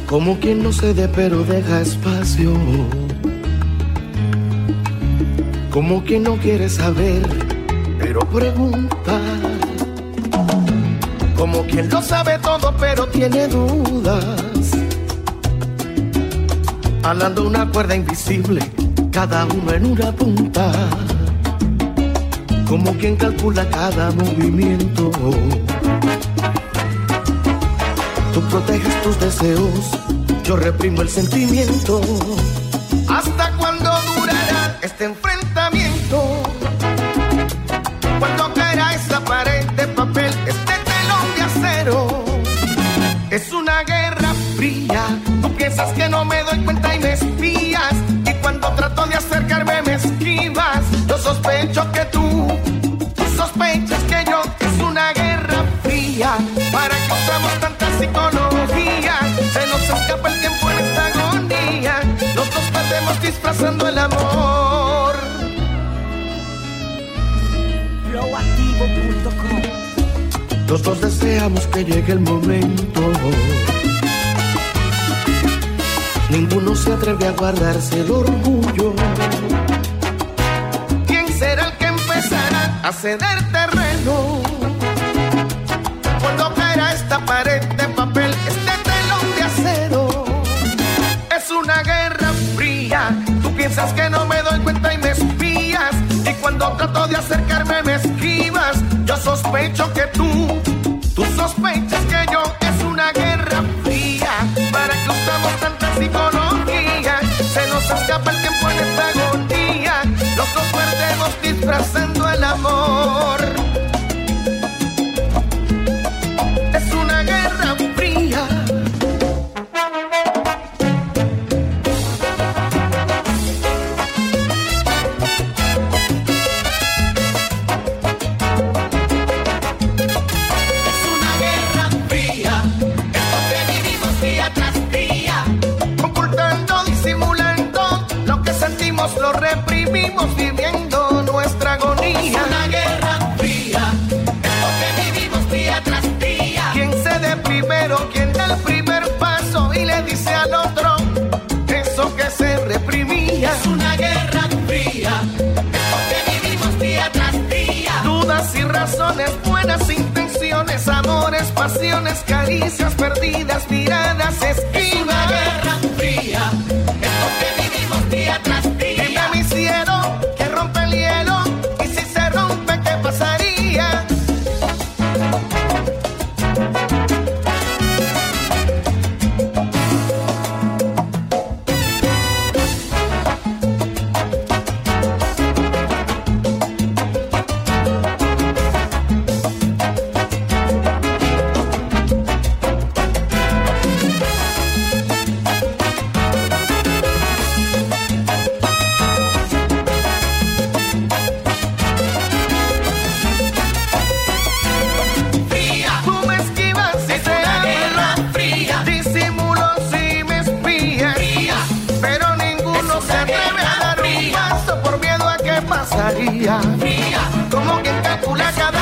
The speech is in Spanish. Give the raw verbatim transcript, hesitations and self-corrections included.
Como quien no cede pero deja espacio, como quien no quiere saber pero pregunta, como quien lo sabe todo pero tiene dudas, alando una cuerda invisible, cada uno en una punta, como quien calcula cada movimiento. Tú proteges tus deseos, yo reprimo el sentimiento. ¿Hasta cuándo durará este enfrentamiento? Cuando caerá esa pared de papel, este telón de acero. Es una guerra fría, tú piensas que no me doy cuenta y me espías. Y cuando trato de acercarme me esquivas. Yo sospecho que tú, tú sospechas que yo. Es una guerra fría, ¿para qué usamos tanta psicología? Se nos escapa el tiempo en esta agonía. Los dos perdemos disfrazando el amor. flow activo punto com. Los dos deseamos que llegue el momento. Ninguno se atreve a guardarse el orgullo. ¿Quién será el que empezará a ceder terreno? Cuando caerá esta pared de papel, este telón de acero. Es una guerra fría, tú piensas que no me doy cuenta y me espías. Y cuando trato de acercarme me esquivas. Yo sospecho que tú, tú sospechas que yo. Es una guerra fría, ¿para qué usamos tanta psicología? Se nos escapa el tiempo en esta agonía. Los dos perdemos disfrazando el amor. Es una guerra fría. Lo reprimimos viviendo nuestra agonía. Es una guerra fría, es lo que vivimos día tras día. ¿Quién cede primero? ¿Quién da el primer paso y le dice al otro eso que se reprimía? Es una guerra fría, es lo que vivimos día tras día. Dudas y razones, buenas intenciones, amores, pasiones, caricias perdidas, miradas esquivas. Es una guerra fría, es lo que vivimos día tras día. Mi cielo que rompe el hielo, y si se rompe, ¿qué pasaría? Fría, como quien calcula cada